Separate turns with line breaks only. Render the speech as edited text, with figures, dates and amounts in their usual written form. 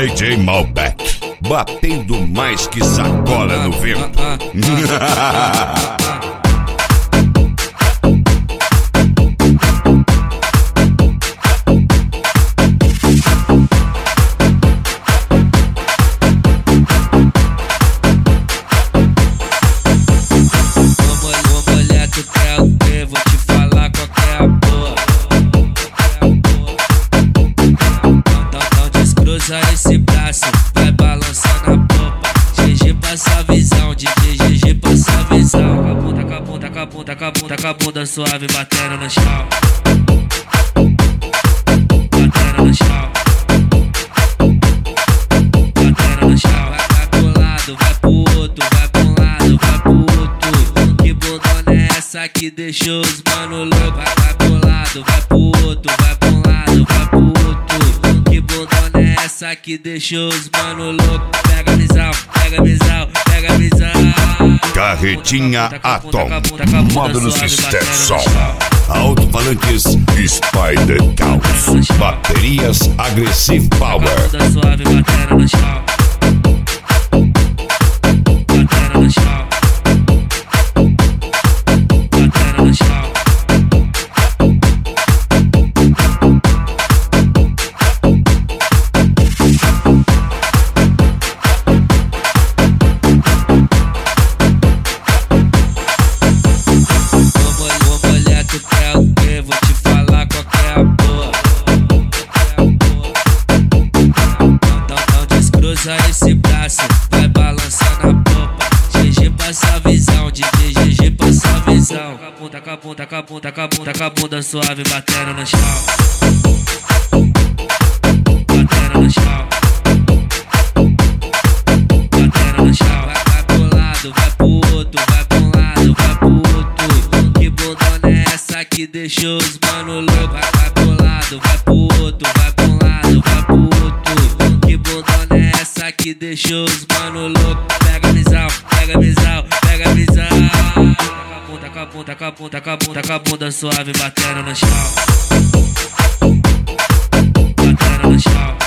DJ Malbec, batendo mais que sacola no vento.
Esse braço vai balançando a popa. GG passa a visão, DJ GG passa a visão. Com a bunda, com a bunda, com a bunda, com a bunda, com a bunda suave batendo no chão. Batendo no chão. Batendo no chão. Vai pro lado, vai pro outro, vai pro lado, vai pro outro. Que bundona é essa que deixou os mano louco? Vai pro lado, vai pro outro, vai pro lado, vai pro outro. Que bundona é essa que deixou os mano louco? Pega a visão, pega a visão, pega a visão.
Carretinha Atom, módulo System, alto-falantes Spider Caos, baterias Aggressive Power.
Suave batendo no chão. Batendo no chão. Batendo no chão. Esse braço vai balançando a popa. GG passa a visão, DJ GG passa a visão. Com a bunda, com a bunda, com a bunda, com a bunda, com a bunda suave batendo no chão. Batendo no chão. Batendo no chão. Vai pro lado, vai pro outro, vai pro lado, vai pro outro. Que bundona é essa que deixou os mano louco? Vai pro lado, vai pro outro, vai pro lado, vai pro outro. Que bundona é essa que deixou os mano louco? Pega a visão, pega a visão, pega a visão. Com a bunda, com a bunda, com a bunda, com a bunda, com a bunda suave batendo no chão. Batendo no chão.